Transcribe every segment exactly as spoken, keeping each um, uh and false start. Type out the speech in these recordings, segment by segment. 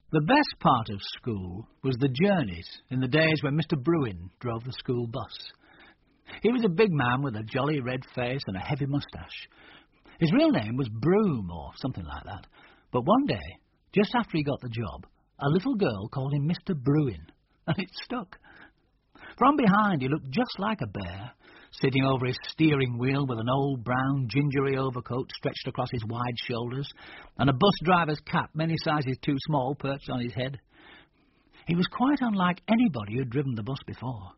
The best part of school was the journeys in the days when Mister Bruin drove the school bus. He was a big man with a jolly red face and a heavy moustache. His real name was Broom or something like that. But one day, just after he got the job, a little girl called him Mister Bruin, and it stuck. From behind, he looked just like a bear, sitting over his steering wheel with an old brown gingery overcoat stretched across his wide shoulders, and a bus driver's cap many sizes too small perched on his head. He was quite unlike anybody who'd driven the bus before.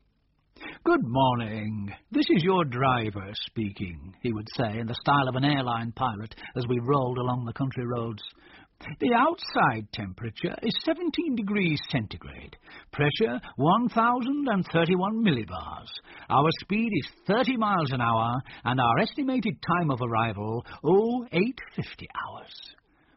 "Good morning. This is your driver speaking," he would say in the style of an airline pilot as we rolled along the country roads. "The outside temperature is seventeen degrees centigrade. Pressure one thousand thirty-one millibars. Our speed is thirty miles an hour, and our estimated time of arrival, oh, eight fifty hours."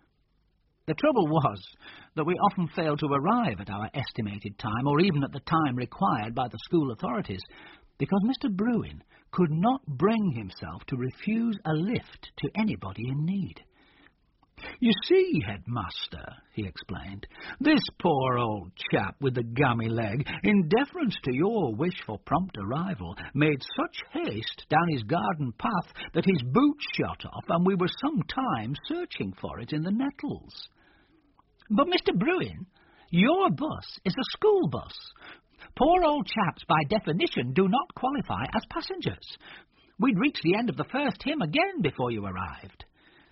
The trouble was that we often failed to arrive at our estimated time, or even at the time required by the school authorities, because Mister Bruin could not bring himself to refuse a lift to anybody in need. "You see, headmaster," he explained, "this poor old chap with the gammy leg, in deference to your wish for prompt arrival, made such haste down his garden path that his boot shot off, and we were some time searching for it in the nettles." "But, Mister Bruin, your bus is a school bus. Poor old chaps, by definition, do not qualify as passengers. We'd reached the end of the first hymn again before you arrived."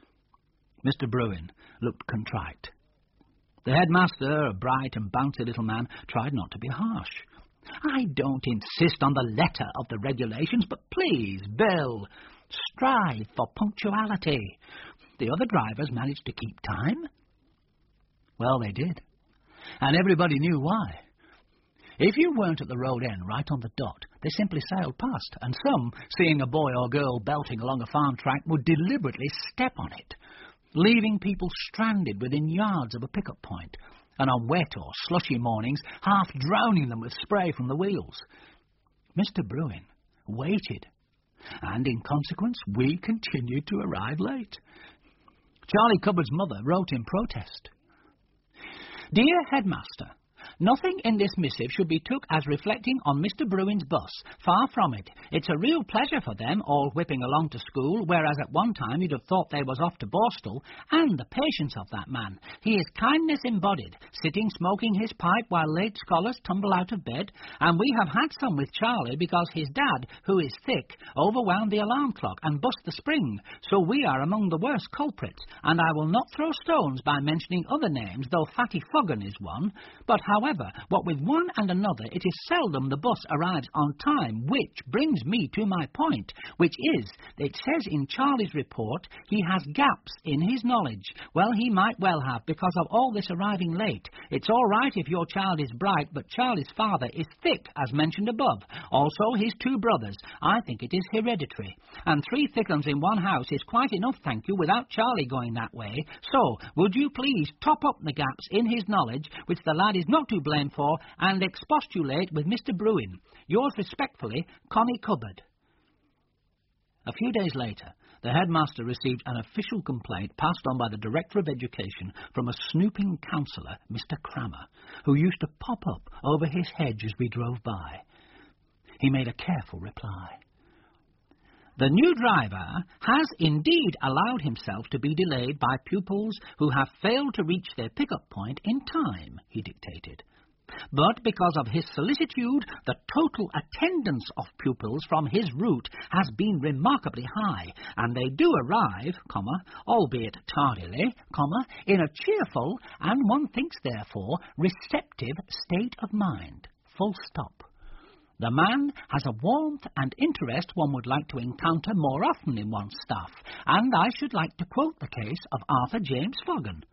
Mister Bruin looked contrite. The headmaster, a bright and bouncy little man, tried not to be harsh. "I don't insist on the letter of the regulations, but please, Bill, strive for punctuality. The other drivers managed to keep time." Well, they did, and everybody knew why. If you weren't at the road end right on the dot, they simply sailed past, and some, seeing a boy or girl belting along a farm track, would deliberately step on it, leaving people stranded within yards of a pickup point, and on wet or slushy mornings, half drowning them with spray from the wheels. Mister Bruin waited, and in consequence, we continued to arrive late. Charlie Cupboard's mother wrote in protest, "Dear Headmaster, nothing in this missive should be took as reflecting on Mister Bruin's bus. Far from it. It's a real pleasure for them all whipping along to school, whereas at one time you'd have thought they was off to Borstal. And the patience of that man. He is kindness embodied, sitting smoking his pipe while late scholars tumble out of bed. And we have had some with Charlie because his dad, who is thick, overwound the alarm clock and bust the spring. So we are among the worst culprits. And I will not throw stones by mentioning other names, though Fatty Foggen is one. But however, what with one and another, it is seldom the bus arrives on time, which brings me to my point, which is, it says in Charlie's report, he has gaps in his knowledge. Well, he might well have, because of all this arriving late. It's all right if your child is bright, but Charlie's father is thick, as mentioned above. Also, his two brothers. I think it is hereditary. And three thick uns in one house is quite enough, thank you, without Charlie going that way. So, would you please top up the gaps in his knowledge, which the lad is not to blame for, and expostulate with Mister Bruin. Yours respectfully, Connie Cupboard." A few days later, the headmaster received an official complaint passed on by the Director of Education from a snooping counsellor, Mister Crammer, who used to pop up over his hedge as we drove by. He made a careful reply. "The new driver has indeed allowed himself to be delayed by pupils who have failed to reach their pickup point in time," he dictated. "But because of his solicitude, the total attendance of pupils from his route has been remarkably high, and they do arrive, comma, albeit tardily, comma, in a cheerful, and one thinks therefore, receptive state of mind. Full stop. The man has a warmth and interest one would like to encounter more often in one's staff, and I should like to quote the case of Arthur James Foggen."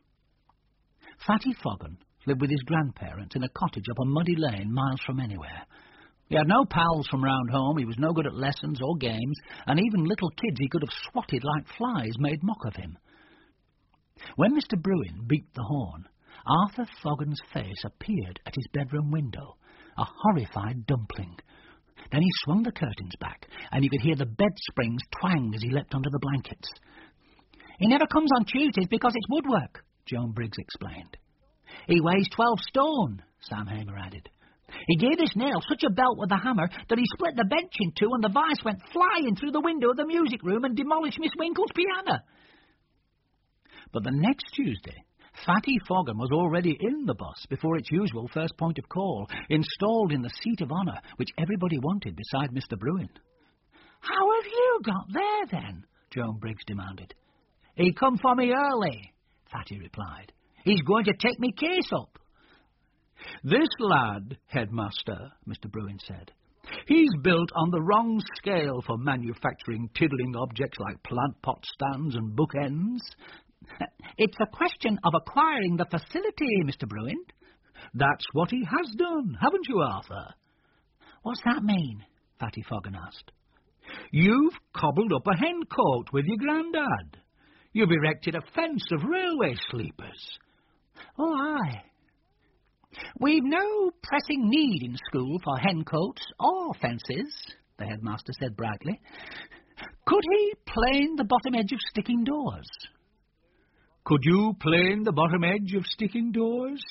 Fatty Foggen lived with his grandparents in a cottage up a muddy lane miles from anywhere. He had no pals from round home, he was no good at lessons or games, and even little kids he could have swatted like flies made mock of him. When Mister Bruin beat the horn, Arthur Foggen's face appeared at his bedroom window, a horrified dumpling. Then he swung the curtains back, and you could hear the bed springs twang as he leapt under the blankets. "He never comes on Tuesdays because it's woodwork," Joan Briggs explained. He weighs twelve stone, Sam Hamer added. He gave this nail such a belt with the hammer that he split the bench in two and the vise went flying through the window of the music room and demolished Miss Winkle's piano. But the next Tuesday, Fatty Fogham was already in the bus before its usual first point of call, installed in the seat of honour which everybody wanted beside Mister Bruin. "How have you got there, then?" Joan Briggs demanded. "He come for me early," Fatty replied. "He's going to take me case up." "This lad, headmaster," Mister Bruin said, "he's built on the wrong scale for manufacturing tiddling objects like plant pot stands and bookends." "It's a question of acquiring the facility, Mister Bruin." "That's what he has done, haven't you, Arthur?" "What's that mean?" Fatty Fogham asked. "You've cobbled up a hen cote with your grandad. You've erected a fence of railway sleepers." "Oh, aye." "We've no pressing need in school for hen cotes or fences," the headmaster said brightly. "Could he plane the bottom edge of sticking doors?" "Could you plane the bottom edge of sticking doors?"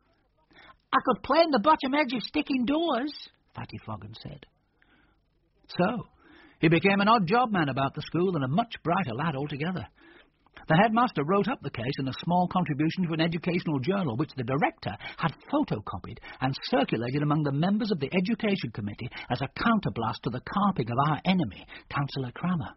"I could plane the bottom edge of sticking doors," Fatty Fogham said. So, he became an odd job man about the school and a much brighter lad altogether. The headmaster wrote up the case in a small contribution to an educational journal which the director had photocopied and circulated among the members of the Education Committee as a counterblast to the carping of our enemy, Councillor Crammer.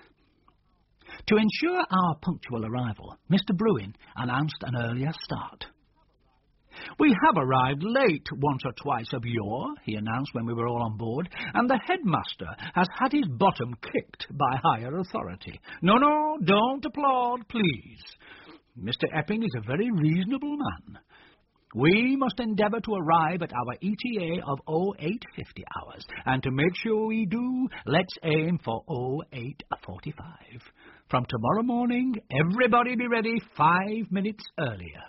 To ensure our punctual arrival, Mister Bruin announced an earlier start. "We have arrived late once or twice of yore," he announced when we were all on board, "and the headmaster has had his bottom kicked by higher authority. No, no, don't applaud, please. Mister Epping is a very reasonable man. We must endeavour to arrive at our E T A of oh eight fifty hours, and to make sure we do, let's aim for oh eight forty-five. From tomorrow morning, everybody be ready five minutes earlier."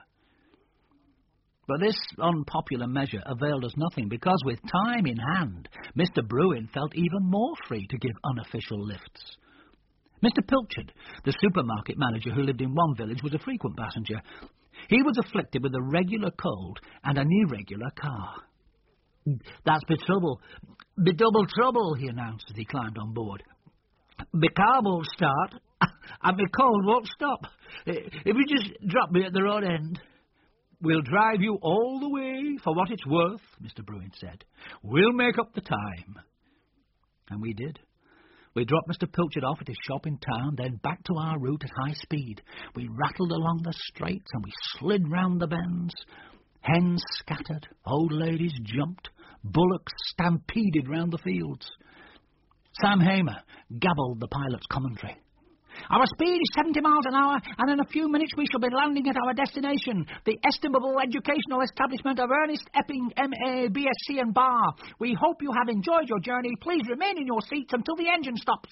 But this unpopular measure availed us nothing, because with time in hand, Mister Bruin felt even more free to give unofficial lifts. Mister Pilchard, the supermarket manager who lived in one village, was a frequent passenger. He was afflicted with a regular cold and an irregular car. "That's me trouble, me double trouble," he announced as he climbed on board. "Me car won't start, and me cold won't stop. If you just drop me at the road end." "We'll drive you all the way for what it's worth," Mister Bruin said. "We'll make up the time." And we did. We dropped Mister Pilchard off at his shop in town, then back to our route at high speed. We rattled along the straights and we slid round the bends. Hens scattered, old ladies jumped, bullocks stampeded round the fields. Sam Hamer gabbled the pilot's commentary. "Our speed is seventy miles an hour, and in a few minutes we shall be landing at our destination, the estimable educational establishment of Ernest Epping, M A, B S c and Bar. We hope you have enjoyed your journey. Please remain in your seats until the engine stops."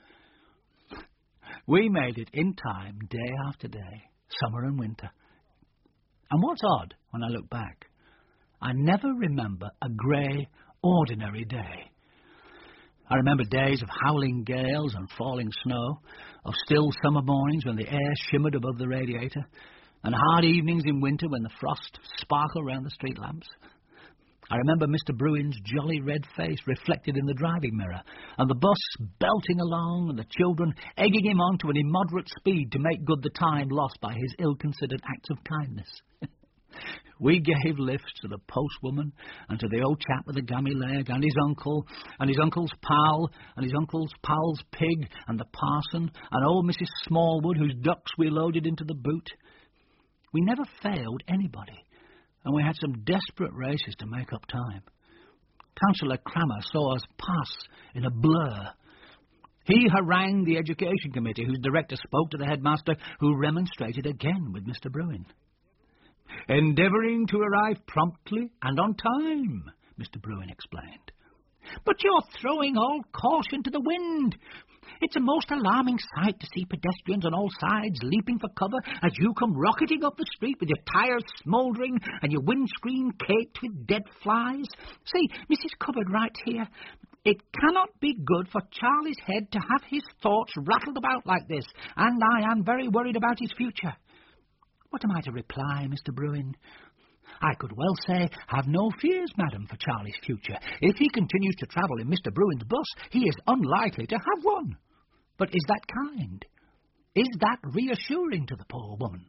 We made it in time, day after day, summer and winter. And what's odd, when I look back, I never remember a grey, ordinary day. I remember days of howling gales and falling snow, of still summer mornings when the air shimmered above the radiator, and hard evenings in winter when the frost sparkled round the street lamps. I remember Mister Bruin's jolly red face reflected in the driving mirror, and the bus belting along, and the children egging him on to an immoderate speed to make good the time lost by his ill-considered acts of kindness. We gave lifts to the postwoman and to the old chap with the gammy leg and his uncle and his uncle's pal and his uncle's pal's pig and the parson and old Missus Smallwood whose ducks we loaded into the boot. We never failed anybody, and we had some desperate races to make up time. Councillor Crammer saw us pass in a blur. He harangued the Education Committee, whose director spoke to the headmaster, who remonstrated again with Mister Bruin. "Endeavouring to arrive promptly and on time," Mister Bruin explained. "But you're throwing all caution to the wind. It's a most alarming sight to see pedestrians on all sides leaping for cover as you come rocketing up the street with your tyres smouldering and your windscreen caked with dead flies. See, Missus Cupboard right here. It cannot be good for Charlie's head to have his thoughts rattled about like this, and I am very worried about his future." What am I to reply, Mister Bruin? I could well say, have no fears, madam, for Charlie's future. If he continues to travel in Mister Bruin's bus, he is unlikely to have one. But is that kind? Is that reassuring to the poor woman?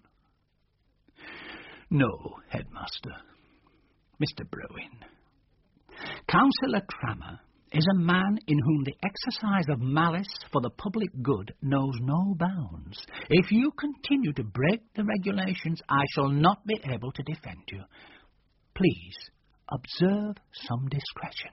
No, headmaster. Mister Bruin. Councillor Crammer is a man in whom the exercise of malice for the public good knows no bounds. If you continue to break the regulations, I shall not be able to defend you. Please, observe some discretion.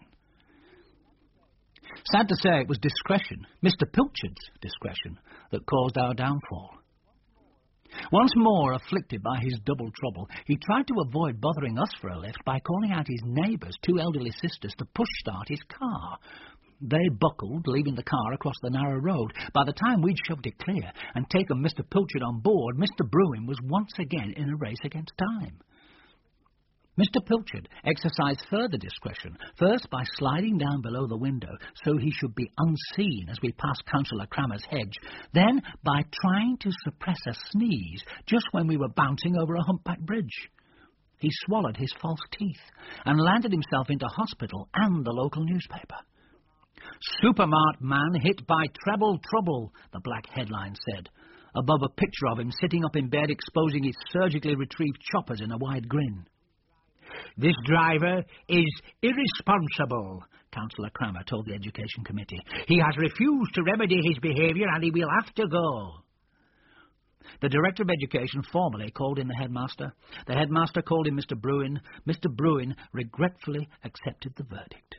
Sad to say, it was discretion, Mister Pilchard's discretion, that caused our downfall. Once more afflicted by his double trouble, he tried to avoid bothering us for a lift by calling out his neighbours, two elderly sisters, to push-start his car. They buckled, leaving the car across the narrow road. By the time we'd shoved it clear and taken Mister Pilchard on board, Mister Bruin was once again in a race against time. Mister Pilchard exercised further discretion, first by sliding down below the window so he should be unseen as we passed Councillor Crammer's hedge, then by trying to suppress a sneeze just when we were bouncing over a humpback bridge. He swallowed his false teeth and landed himself into hospital and the local newspaper. "Supermart man hit by treble trouble," the black headline said, above a picture of him sitting up in bed exposing his surgically retrieved choppers in a wide grin. "This driver is irresponsible," Councillor Crammer told the Education Committee. "He has refused to remedy his behaviour and he will have to go." The Director of Education formally called in the headmaster. The headmaster called in Mister Bruin. Mister Bruin regretfully accepted the verdict.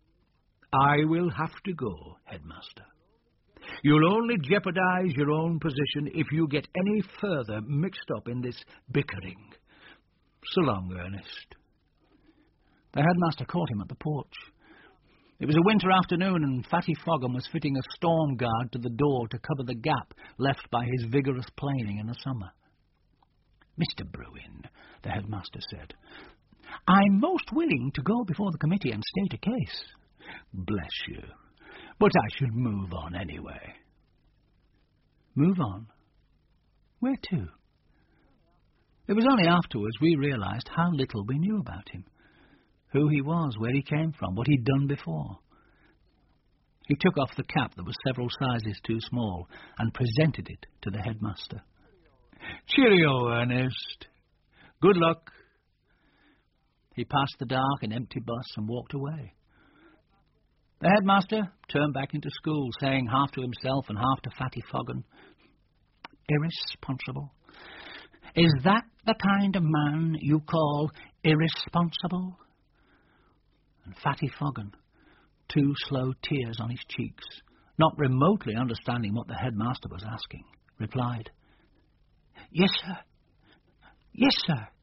"I will have to go, headmaster. You'll only jeopardise your own position if you get any further mixed up in this bickering. So long, Ernest." The headmaster caught him at the porch. It was a winter afternoon, and Fatty Fogham was fitting a storm guard to the door to cover the gap left by his vigorous planing in the summer. "Mister Bruin," the headmaster said, "I'm most willing to go before the committee and state a case." "Bless you, but I should move on anyway." Move on? Where to? It was only afterwards we realised how little we knew about him. Who he was, where he came from, what he'd done before. He took off the cap that was several sizes too small and presented it to the headmaster. "Cheerio, Ernest. Good luck." He passed the dark and empty bus and walked away. The headmaster turned back into school, saying half to himself and half to Fatty Fogham, "Irresponsible? Is that the kind of man you call irresponsible?" And Fatty Fogham, two slow tears on his cheeks, not remotely understanding what the headmaster was asking, replied, "Yes, sir. Yes, sir."